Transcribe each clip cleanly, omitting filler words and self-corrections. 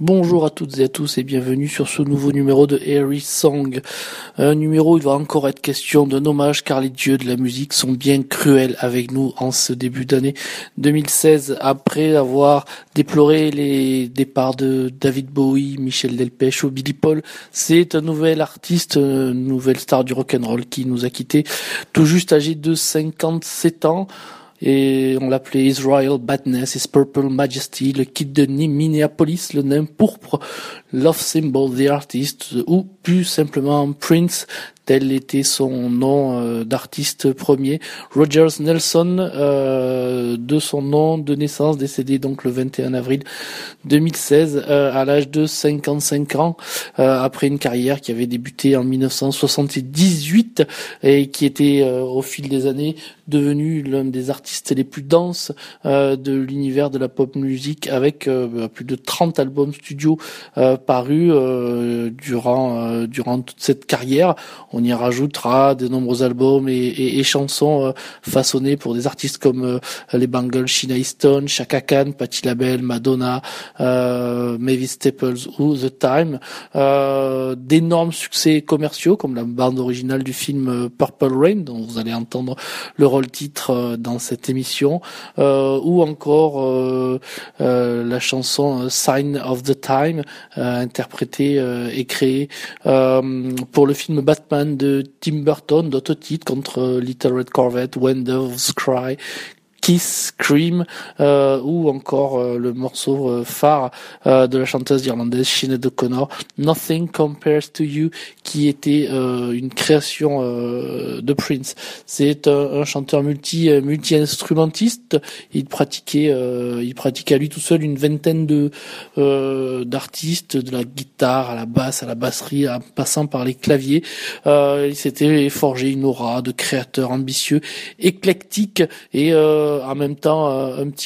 Bonjour à toutes et à tous et bienvenue sur ce nouveau numéro de Harry Song. Un numéro où il va encore être question d'un hommage car les dieux de la musique sont bien cruels avec nous en ce début d'année 2016 après avoir déploré les départs de David Bowie, Michel Delpech ou Billy Paul. C'est un nouvel artiste, une nouvelle star du rock'n'roll qui nous a quittés tout juste âgé de 57 ans. Et on l'appelait Israel Badness, His Purple Majesty, le kid de Minneapolis, le nain pourpre, Love Symbol, The Artist, ou plus simplement Prince, tel était son nom d'artiste premier. Rogers Nelson, de son nom de naissance, décédé donc le 21 avril 2016, à l'âge de 55 ans, après une carrière qui avait débuté en 1978 et qui était au fil des années devenu l'un des artistes les plus denses de l'univers de la pop music avec plus de 30 albums studio parus durant toute cette carrière. On y rajoutera de nombreux albums et chansons façonnées pour des artistes comme les Bangles, Sheena Easton, Chaka Khan, Patti LaBelle, Madonna, Mavis Staples ou The Time. D'énormes succès commerciaux comme la bande originale du film Purple Rain dont vous allez entendre le rôle titre dans cette émission, ou encore la chanson Sign of the Time, interprétée et créée pour le film Batman de Tim Burton, d'autres titres contre Little Red Corvette, When Doves Cry, Kiss, Scream, ou encore le morceau phare de la chanteuse irlandaise Sinead O'Connor, Nothing Compares to You, qui était une création de Prince. C'est un chanteur multi-instrumentiste. Il pratiquait à lui tout seul une vingtaine d'artistes, de la guitare à la basse, à la basserie, en passant par les claviers. Il s'était forgé une aura de créateur ambitieux, éclectique et en même temps un petit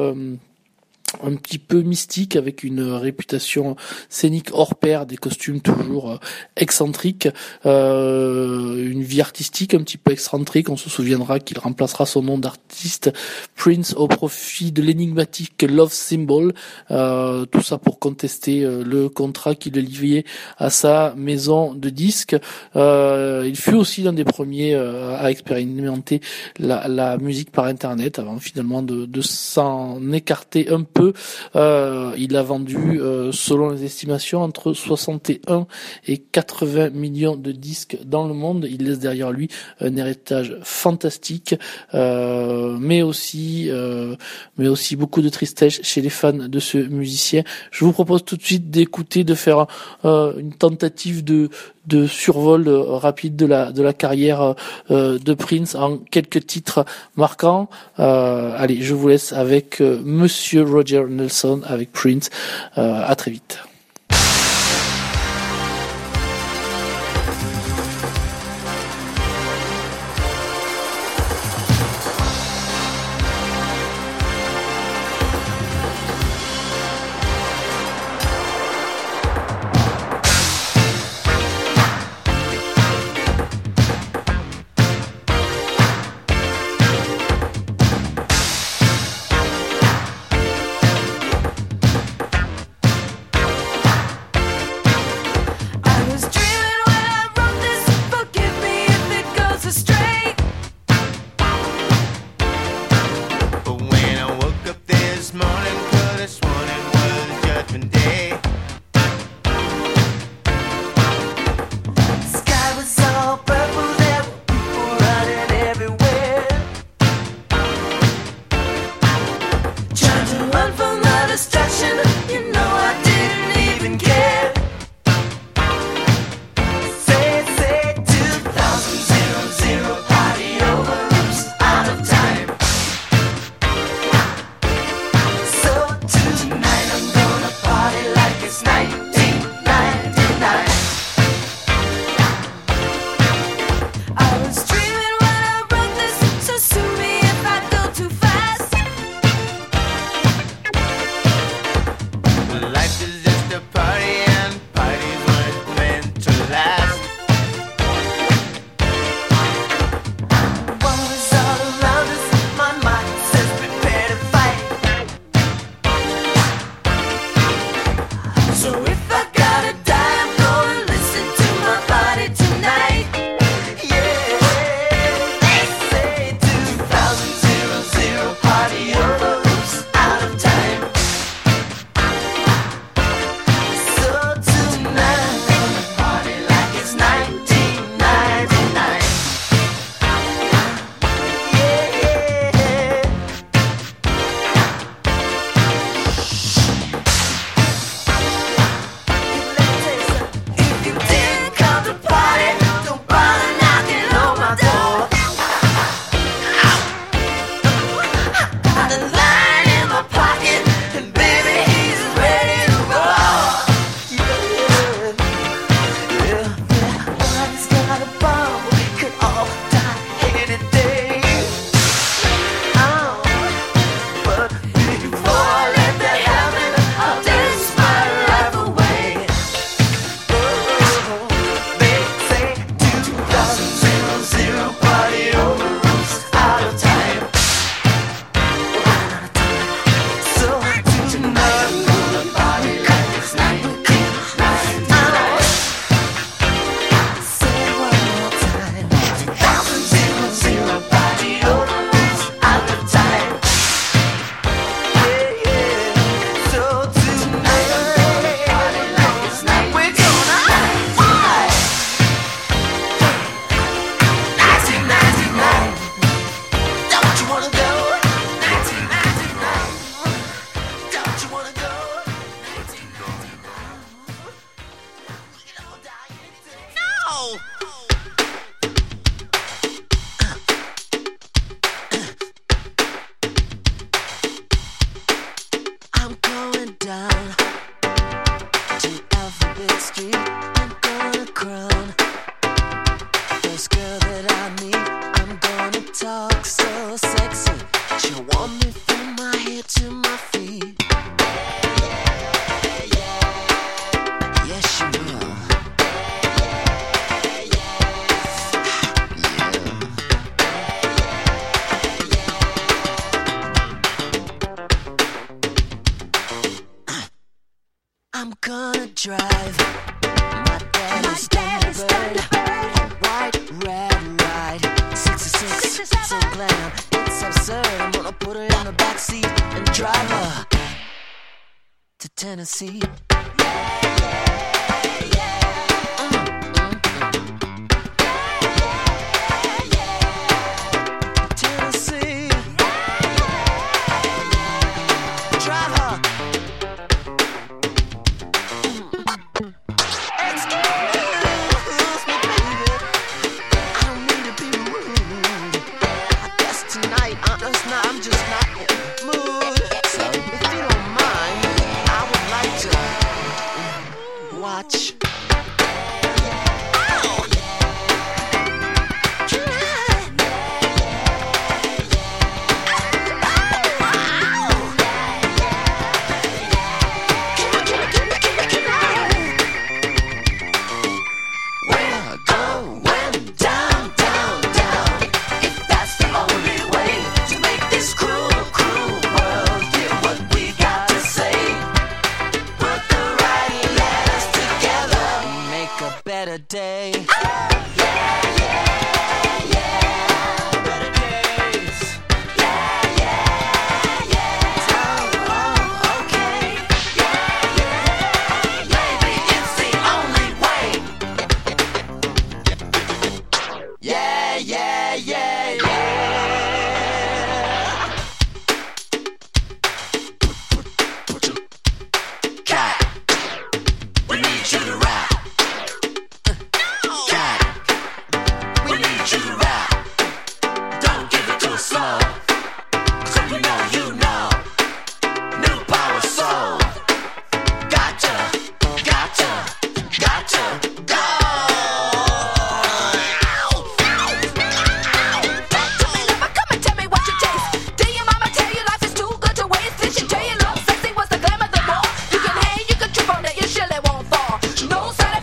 peu mystique, avec une réputation scénique hors pair, des costumes toujours excentriques, une vie artistique un petit peu excentrique. On se souviendra qu'il remplacera son nom d'artiste Prince au profit de l'énigmatique Love Symbol, tout ça pour contester le contrat qui le liait à sa maison de disques. Il fut aussi l'un des premiers à expérimenter la musique par internet avant finalement de s'en écarter un peu. Il a vendu, selon les estimations, entre 61 et 80 millions de disques dans le monde. Il laisse derrière lui un héritage fantastique, mais aussi beaucoup de tristesse chez les fans de ce musicien. Je vous propose tout de suite d'écouter, de faire une tentative de survol rapide de la carrière de Prince en quelques titres marquants. Allez, je vous laisse avec Monsieur Roger Nelson avec Prince. À très vite. Tennessee. No sign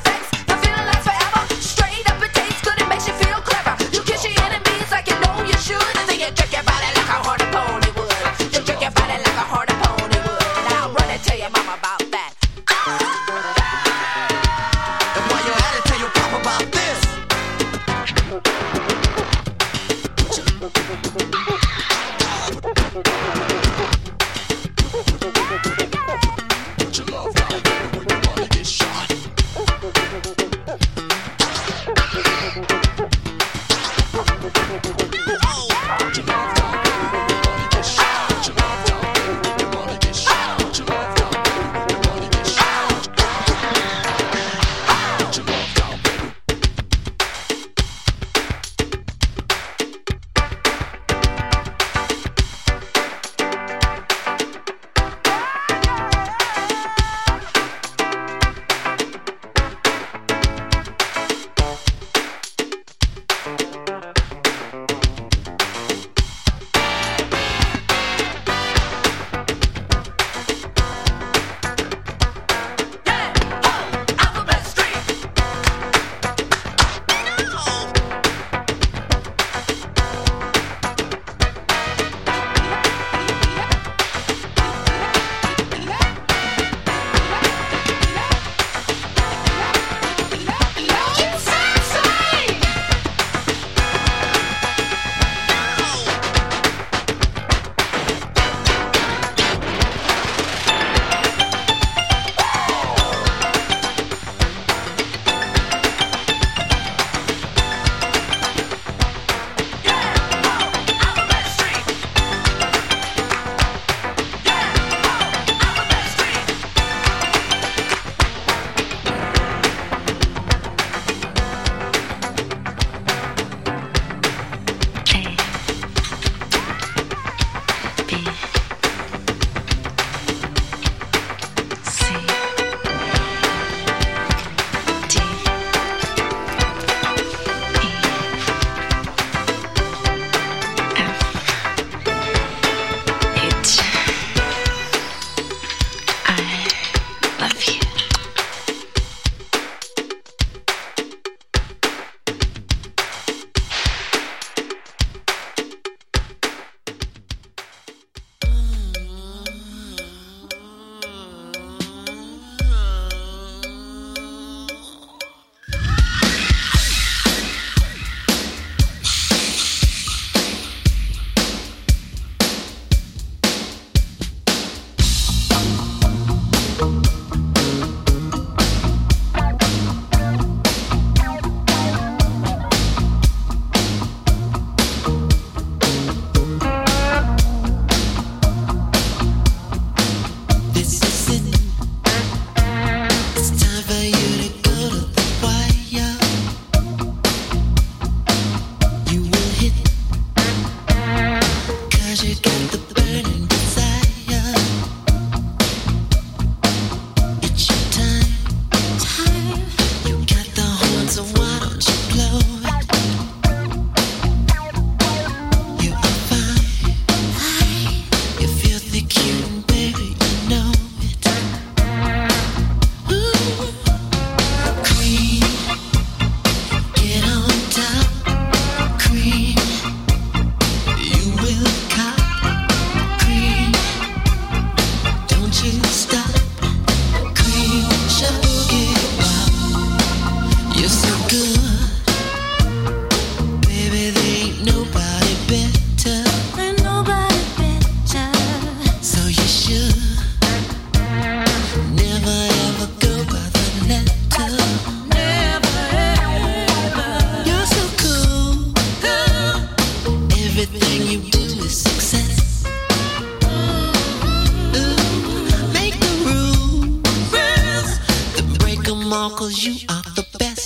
on, 'cause you are the best.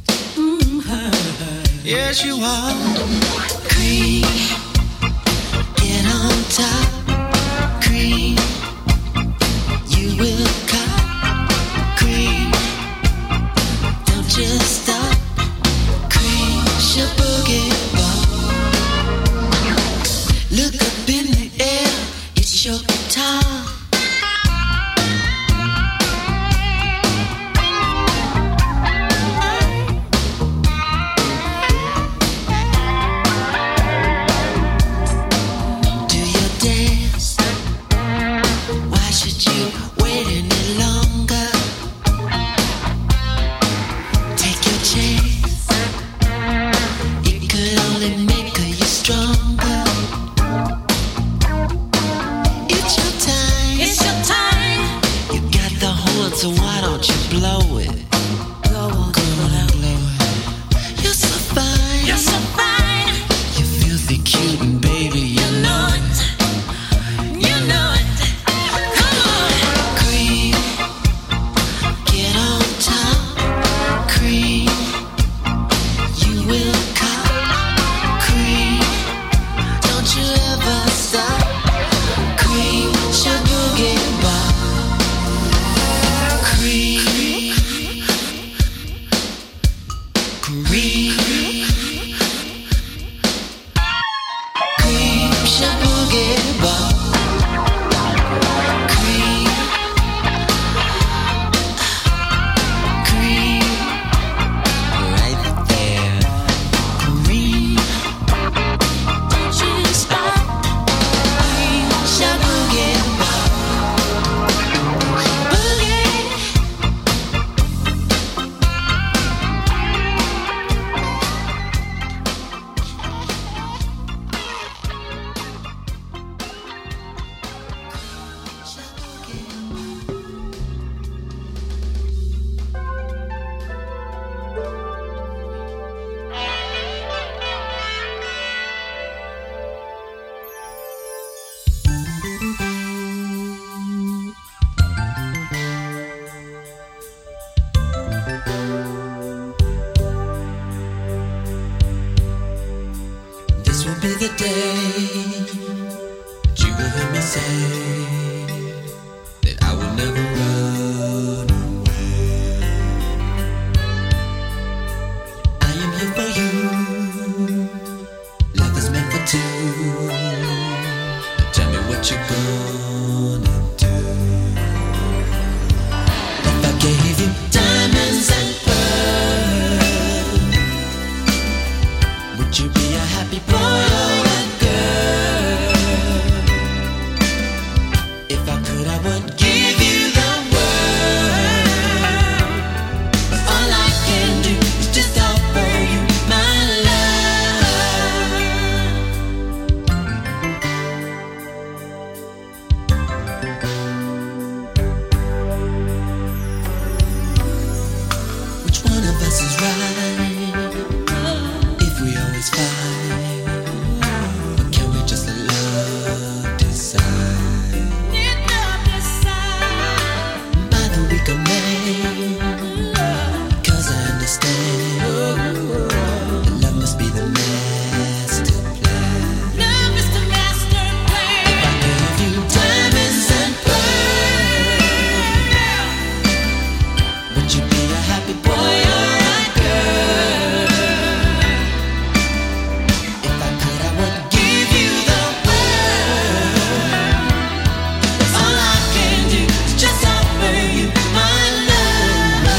Yes, you are. Cream, get on top. Cream, you will cut. Cream, don't just stop. Cream, your boogie ball. Look up in the air, it's your guitar. So why don't you blow it? Blow on, blow it. You're so fine. You're so fine. You're filthy cute and baby, you know it. You know it. Come on. Cream, get on top. Cream, you will cop. Cream, don't you ever stop. Cream, your boogie bar. Cream, cream, cream, boogie bar. Cream, cream, right there. Cream, don't you stop. Cream, boogie bar. Boogie. This will be the day that you will hear me say that I will never run away. I am here for you. Love is meant for two. Now tell me what you're gonna do. If I gave you diamonds and pearls, would you be a happy boy or a girl? If I could, I would give you the world. But all I can do is just offer you my love. Which one of us is right? If we always fight, or can we just let love decide? By the week of May, 'cause I understand love must be the master plan. Love is the master plan. If I gave you diamonds and pearls, would you be a happy boy or a girl? If I could, I would give you the world. That's all I can do is just offer you my love.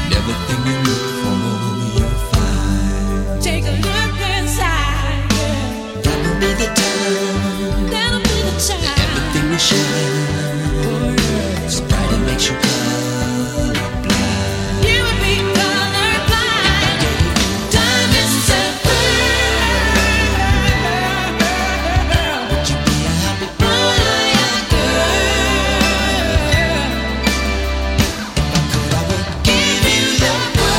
everything you look for, you'll find. Take a look inside, yeah. That'll be the time. That'll be the time. That everything will shine. So bright it makes you colorblind. You would be colorblind. Diamonds and pearls. Would you be a happy boy or a girl? If I could, I would give you the world.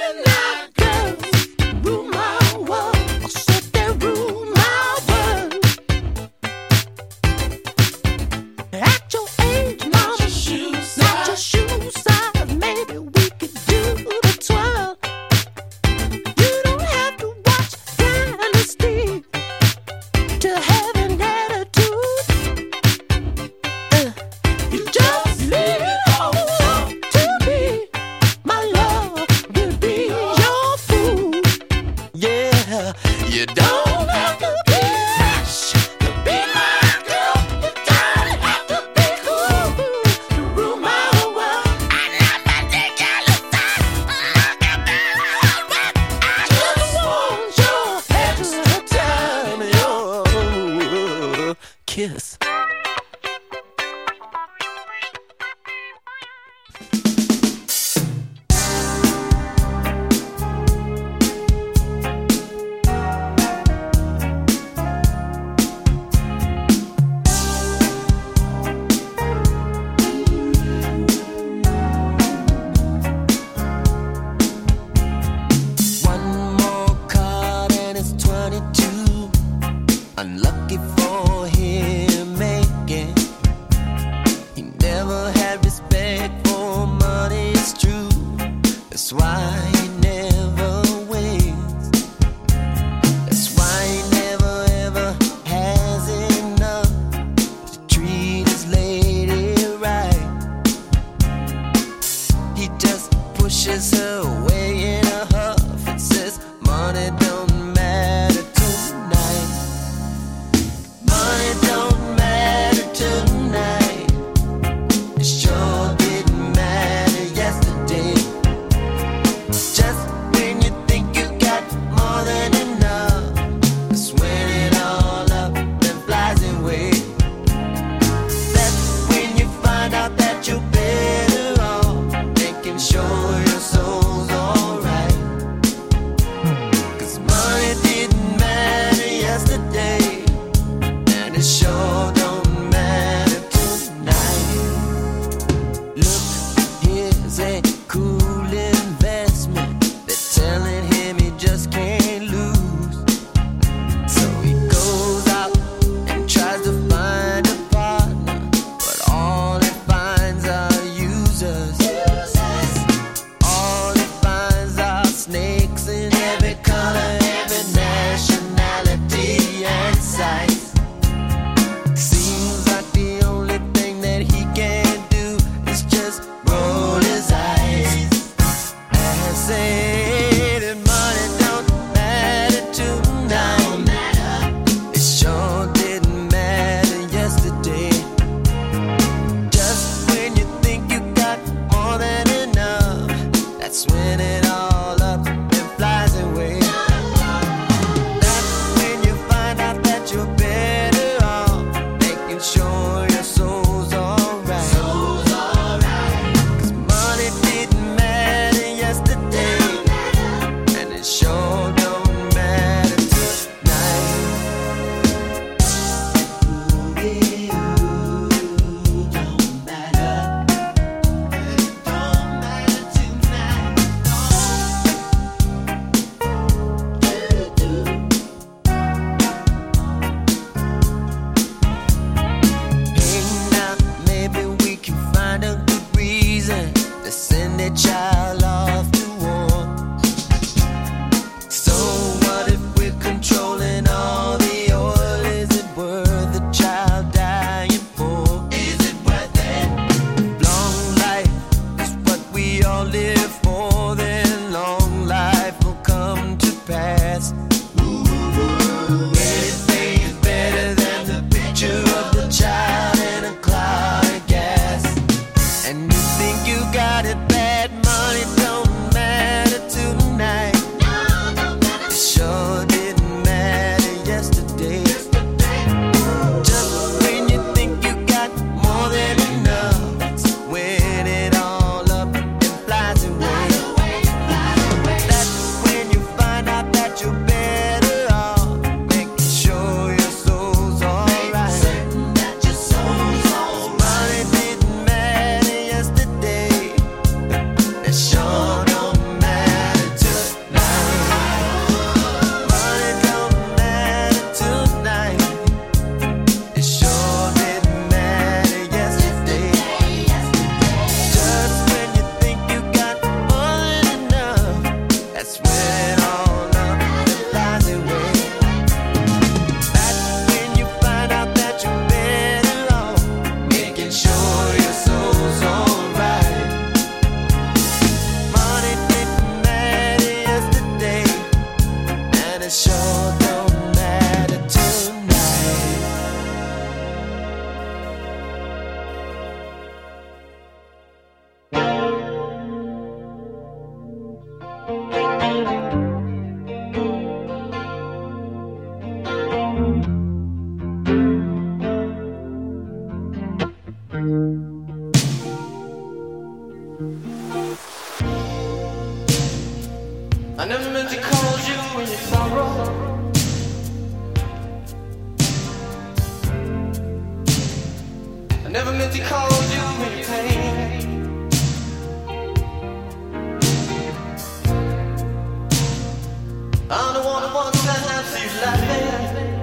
Kiss. Unlucky for him again. He never had respect for money, it's true. That's why he never wins. That's why he never ever has enough to treat his lady right. He just pushes her away in a huff and says, money don't matter tonight. Money don't matter tonight. It sure didn't matter yesterday. Just when you think you got more than enough, that's when it all up and flies away. That's when you find out that you're better off making sure your soul's alright. 'Cause money didn't matter yesterday, and it sure don't matter tonight. Look, here's a cool investment. They're telling him he just can't lose. So he goes out and tries to find a partner, but all he finds are users. All he finds are snakes in every color, every nationality and size. Seems like the only thing that he can do is just roll his eyes and say that money don't matter tonight. It sure didn't matter yesterday. Just when you think you got more than enough, that's when it all up and flies away. That's when you find out that you're better off making sure your soul's alright. 'Cause money didn't matter yesterday, and it sure don't matter tonight. Ooh, don't matter. It don't matter tonight. never meant to cause you any sorrow. I never meant to cause you any pain. I'm the one who wants to have you laughing.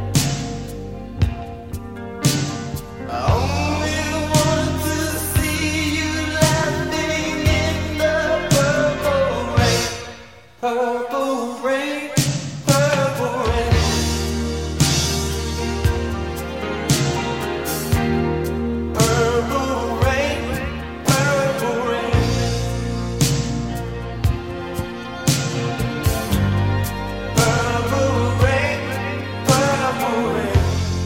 I only want to see you laughing in the purple rain. Purple rain, purple rain. Purple rain, purple rain. Purple rain, purple rain.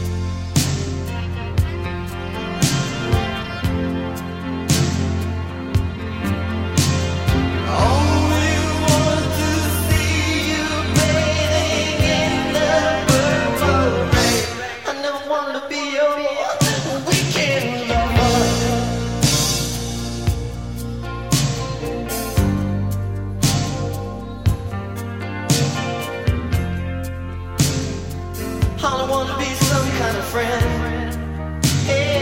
Only want to see you bathing in the purple rain. I never want to be your weekend lover. I don't want to be some kind of friend. Hey.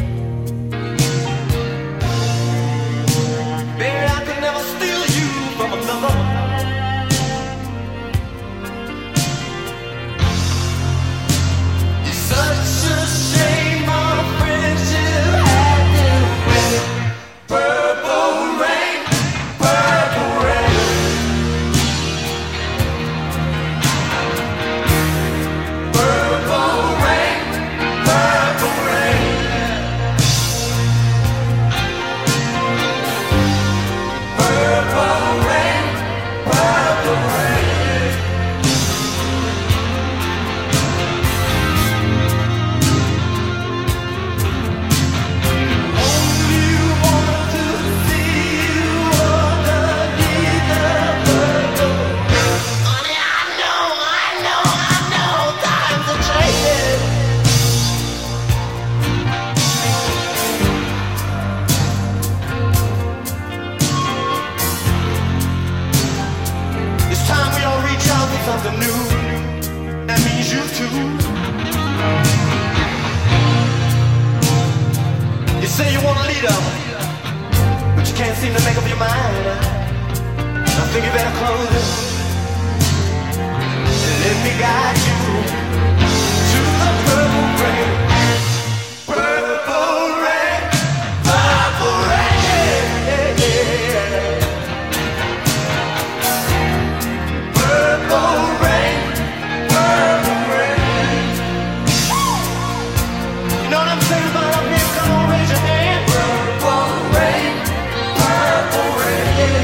Baby, I could never steal you from another. It's such a shame our friendship had to end. Purple rain, purple rain. Purple rain, purple rain. Purple rain, purple rain. Only want to see you underneath the purple rain. Honey, I know, times are changing. It's time we all reach out for something new. That means you too. You say you want a leader, but you can't seem to make up your mind. I think you better close it and let me guide you to the purple rain. Purple rain, purple rain. Purple rain, purple rain. You know what I'm saying about up here? Come on, raise your hand. Purple rain, purple rain.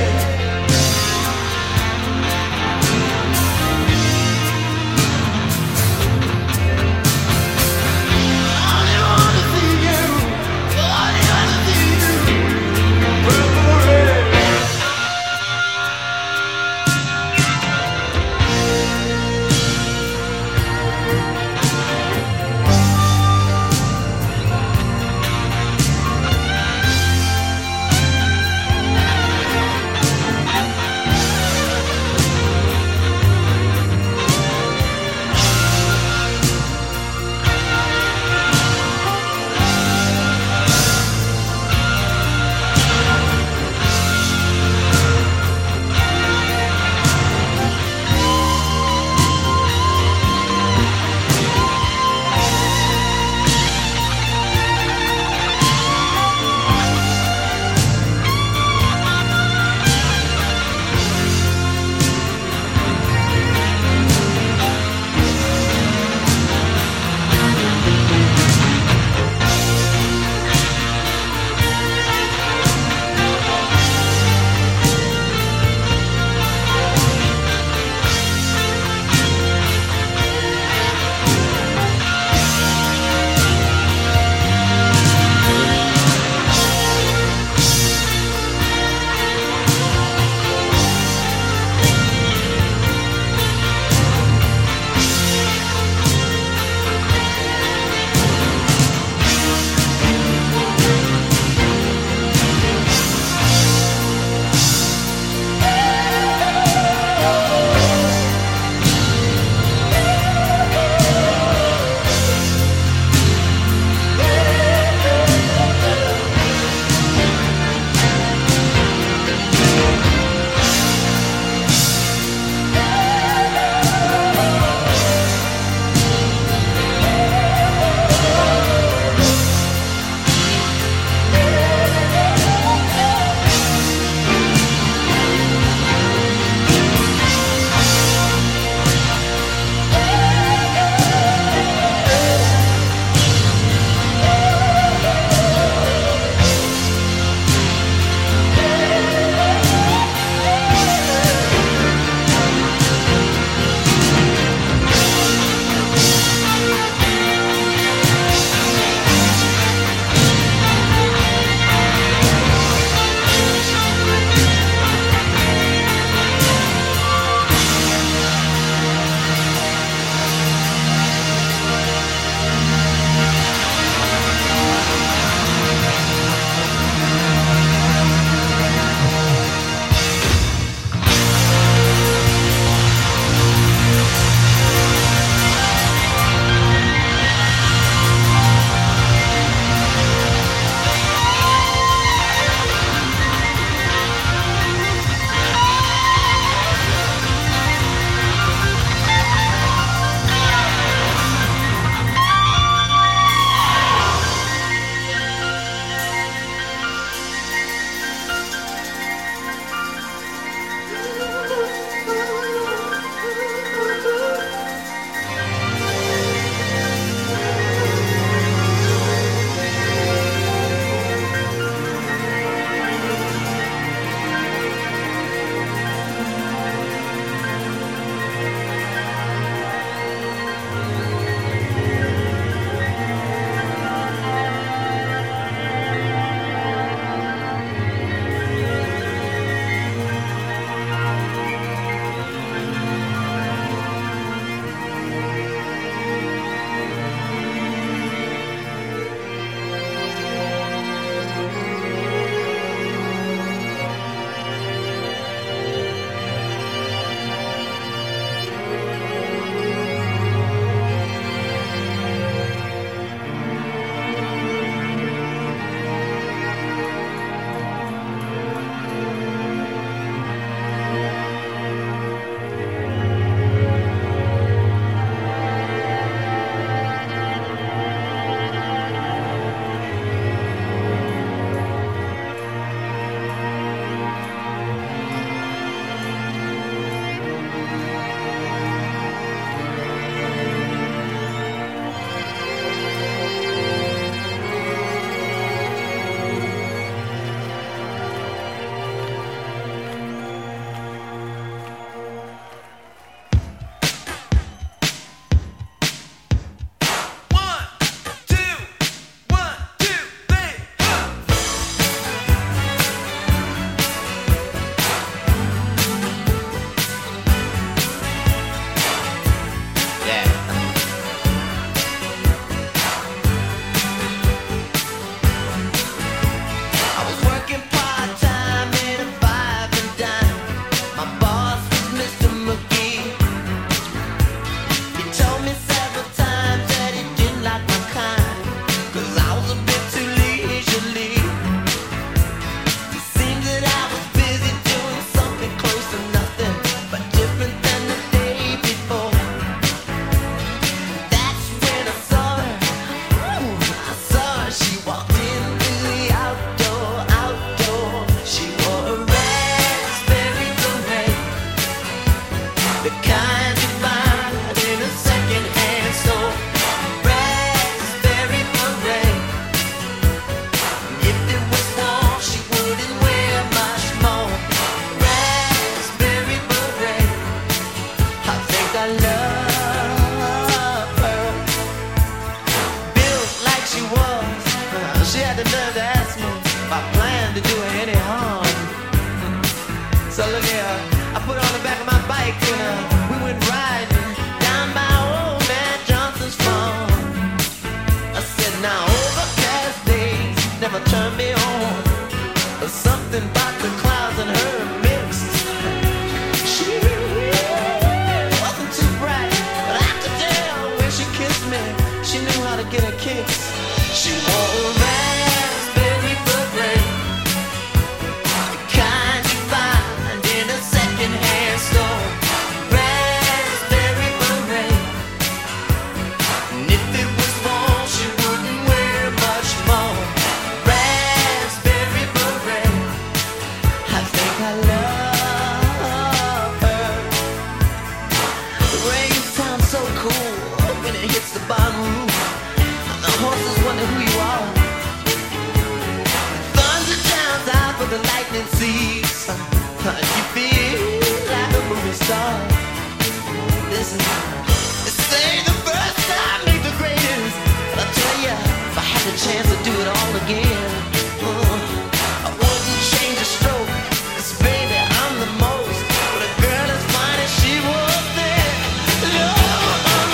me start. This is say the first time make the greatest. But I'll tell ya, if I had the chance to do it all again, I wouldn't change a stroke. 'Cause baby, I'm the most. But a girl as fine as she was there, Lord,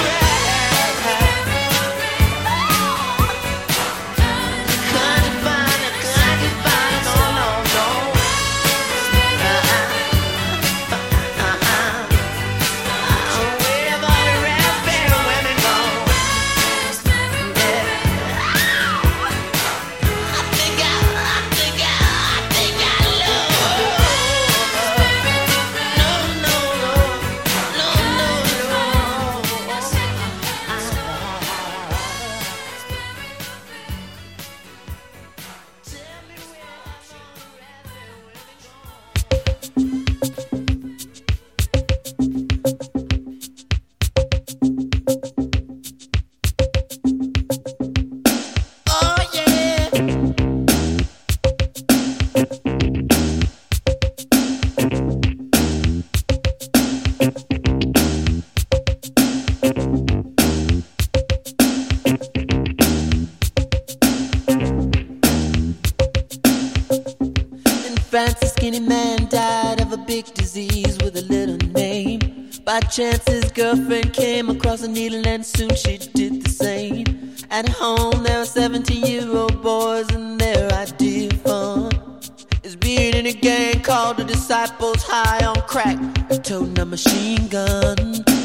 by chance his girlfriend came across a needle and soon she did the same. At home there were 17-year-old boys and their idea of fun is being in a gang called the Disciples, high on crack and toting a machine gun.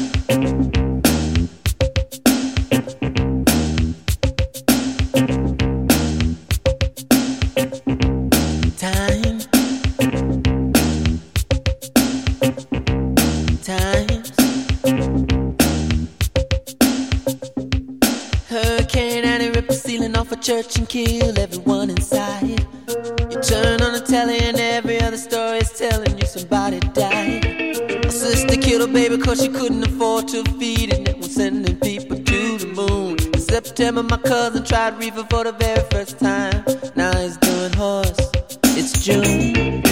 Church and kill everyone inside. You turn on the telly and every other story is telling you somebody died. My sister killed her baby cause she couldn't afford to feed it and was sending people to the moon. In September my cousin tried reefer for the very first time. Now he's doing horse. It's June.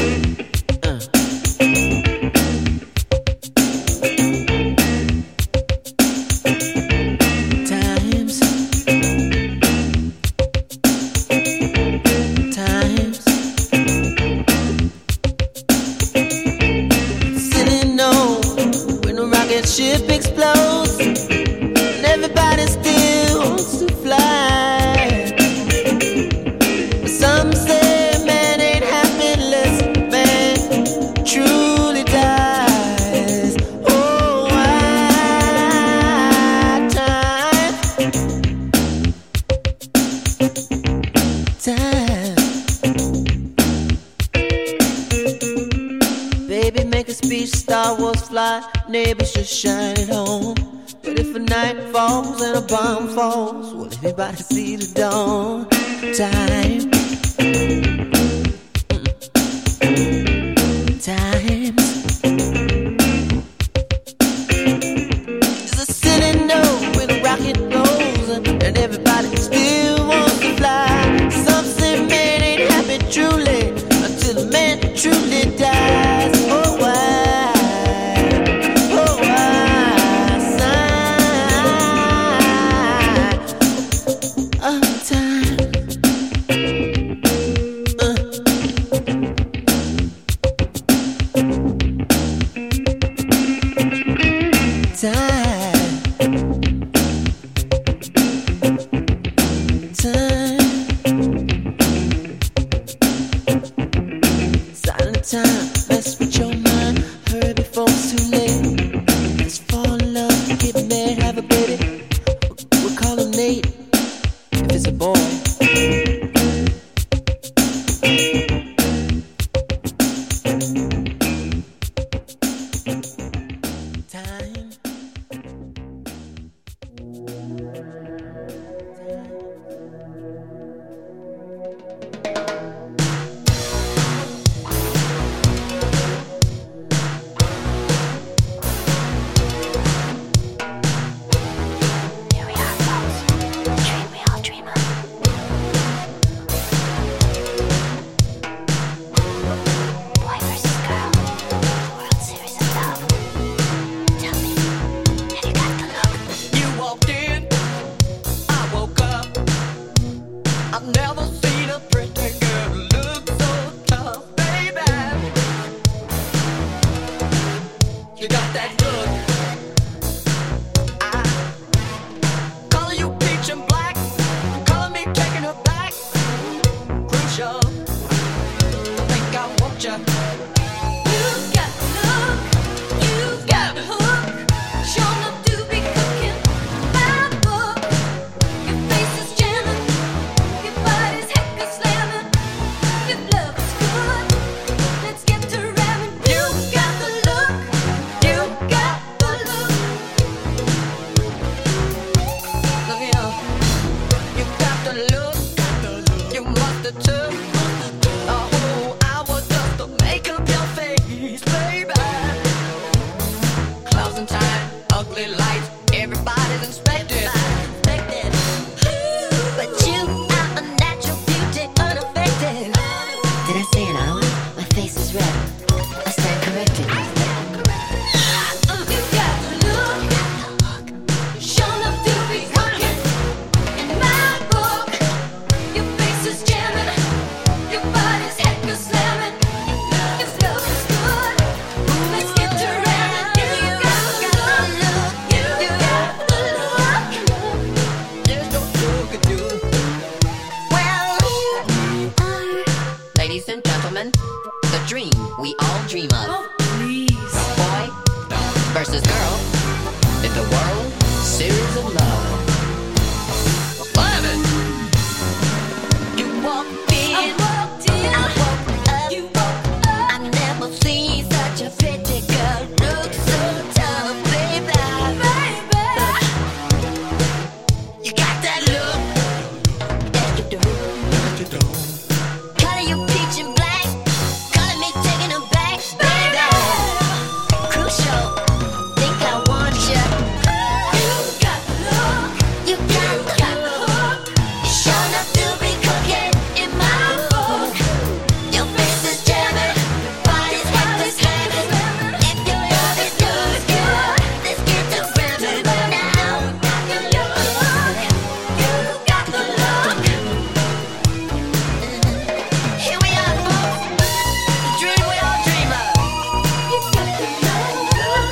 Ship explodes and everybody still wants to fly. But some say man ain't happy unless man truly dies. Oh, why time. Baby, make a speech, Star Wars fly. Neighbors just shine it home. But if a night falls and a bomb falls, will everybody see the dawn? Time. Times. There's a city note when a rocket goes and everybody still wants to fly. Some say man ain't happy truly until the man truly dies. Oh, why? Boy versus girl, World Series of Love. The World Series of Love. Love it! You walked in, I woke up. You woke up. I've never seen such a pretty girl look so tough, baby. You got that look, yes you do. Yes you do. Color you peach and black, color me taking them back, baby. Crucial, think I want you. You got the look, you got the look. Sure enough to be cooking in my book. Your face is jamming, body's hot as slamming. If your love is good, let's get to ramming now. You got the look. Here we are, folks. The dream we all dream of. You got the look.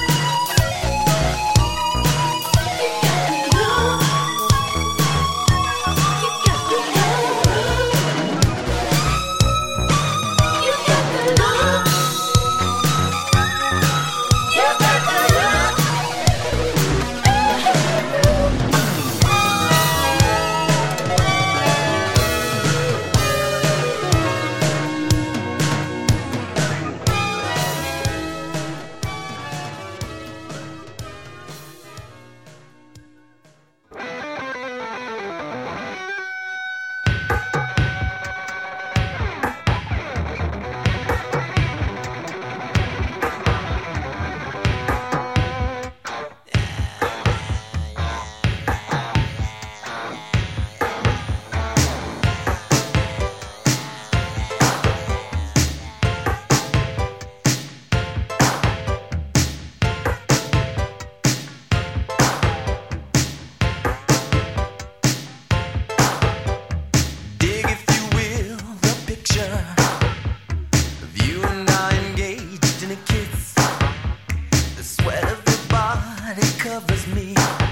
Dig, if you will, the picture of you and I engaged in a kiss. The sweat of your body covers me.